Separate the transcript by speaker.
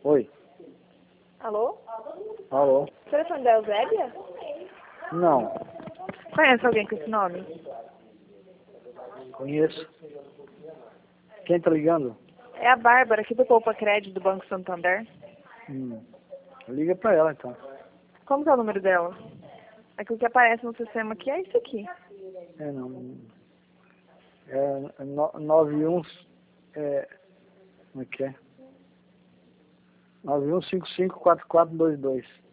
Speaker 1: Oi.
Speaker 2: Alô?
Speaker 1: Alô?
Speaker 2: O telefone da Eusébia?
Speaker 1: Não,
Speaker 2: Conhece alguém com esse nome?
Speaker 1: conheço. Quem tá ligando?
Speaker 2: É a Bárbara, aqui do Poupa Crédito do Banco Santander.
Speaker 1: Liga pra ela então.
Speaker 2: Como que é o número dela? É que o que aparece no sistema aqui é isso aqui.
Speaker 1: É não. É 91. Como é que é? 91554422.